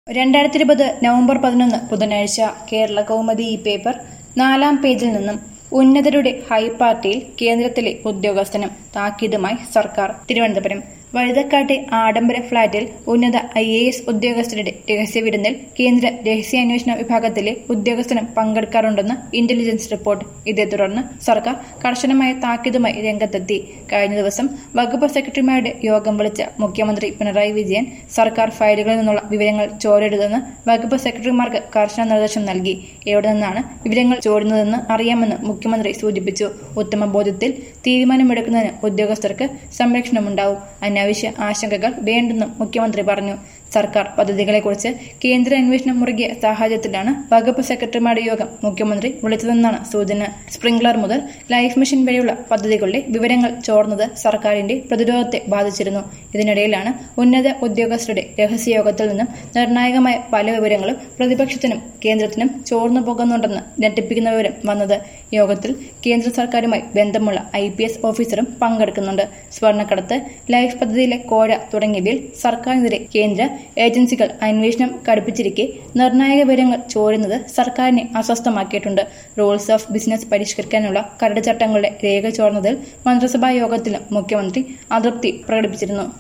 2020 November 11 ബുധനാഴ്ച കേരള കൗമുദി ഈ paper 4-ാം പേജിൽ നിന്നും ഉന്നതരുടെ ഹൈ പാർട്ടിയിൽ കേന്ദ്രത്തിലെ ഉദ്യോഗസ്ഥനും താക്കീതുമായി സർക്കാർ. തിരുവനന്തപുരം വഴുതക്കാട്ടെ ആഡംബര ഫ്ളാറ്റിൽ ഉന്നത IAS ഉദ്യോഗസ്ഥരുടെ രഹസ്യവിരുന്നിൽ കേന്ദ്ര രഹസ്യാന്വേഷണ വിഭാഗത്തിലെ ഉദ്യോഗസ്ഥനും പങ്കെടുക്കാറുണ്ടെന്ന് ഇന്റലിജൻസ് റിപ്പോർട്ട്. ഇതേ തുടർന്ന് സർക്കാർ കർശനമായ താക്കീതുമായി രംഗത്തെത്തി. കഴിഞ്ഞ ദിവസം വകുപ്പ് സെക്രട്ടറിമാരുടെ യോഗം വിളിച്ച മുഖ്യമന്ത്രി പിണറായി വിജയൻ സർക്കാർ ഫയലുകളിൽ നിന്നുള്ള വിവരങ്ങൾ ചോരരുതെന്ന് വകുപ്പ് സെക്രട്ടറിമാർക്ക് കർശന നിർദ്ദേശം നൽകി. എവിടെ നിന്നാണ് വിവരങ്ങൾ ചോരുന്നതെന്ന് അറിയാമെന്ന് മുഖ്യമന്ത്രി സൂചിപ്പിച്ചു. ഉത്തമ ബോധ്യത്തിൽ തീരുമാനമെടുക്കുന്നതിന് ഉദ്യോഗസ്ഥർക്ക് സംരക്ഷണമുണ്ടാവും. അനാവശ്യ ആശങ്കകൾ വേണ്ടെന്നും മുഖ്യമന്ത്രി പറഞ്ഞു. സർക്കാർ പദ്ധതികളെക്കുറിച്ച് കേന്ദ്ര അന്വേഷണം മുറുകിയ സാഹചര്യത്തിലാണ് വകുപ്പ് സെക്രട്ടറിമാരുടെ യോഗം മുഖ്യമന്ത്രി വിളിച്ചതെന്നാണ് സൂചന. സ്പ്രിംഗ്ലർ മുതൽ ലൈഫ് മിഷൻ വരെയുള്ള പദ്ധതികളുടെ വിവരങ്ങൾ ചോർന്നത് സർക്കാരിന്റെ പ്രതിരോധത്തെ ബാധിച്ചിരുന്നു. ഇതിനിടയിലാണ് ഉന്നത ഉദ്യോഗസ്ഥരുടെ രഹസ്യയോഗത്തിൽ നിന്നും നിർണായകമായ പല വിവരങ്ങളും പ്രതിപക്ഷത്തിനും കേന്ദ്രത്തിനും ചോർന്നു പോകുന്നുണ്ടെന്ന് ഞെട്ടിപ്പിക്കുന്ന വിവരം വന്നത്. യോഗത്തിൽ കേന്ദ്ര സർക്കാരുമായി ബന്ധമുള്ള IPS ഓഫീസറും പങ്കെടുക്കുന്നുണ്ട്. സ്വർണ്ണക്കടത്ത്, ലൈഫ് പദ്ധതിയിലെ കോഴ തുടങ്ങിയവയിൽ സർക്കാരിനെതിരെ കേന്ദ്ര ഏജൻസികൾ അന്വേഷണം കടുപ്പിച്ചിരിക്കെ നിർണായക വിവരങ്ങൾ ചോരുന്നത് സർക്കാരിനെ അസ്വസ്ഥമാക്കിയിട്ടുണ്ട്. റൂൾസ് ഓഫ് ബിസിനസ് പരിഷ്കരിക്കാനുള്ള കരട് ചട്ടങ്ങളുടെ രേഖ ചോർന്നതിൽ മന്ത്രിസഭാ യോഗത്തിലും മുഖ്യമന്ത്രി അതൃപ്തി പ്രകടിപ്പിച്ചിരുന്നു.